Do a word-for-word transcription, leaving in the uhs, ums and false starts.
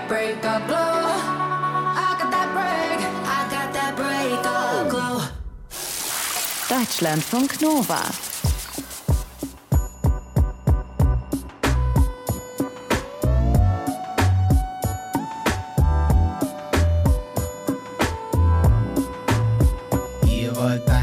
break-up glow. I got that break, I got that break-up glow. Deutschlandfunk Nova. Ihr wollt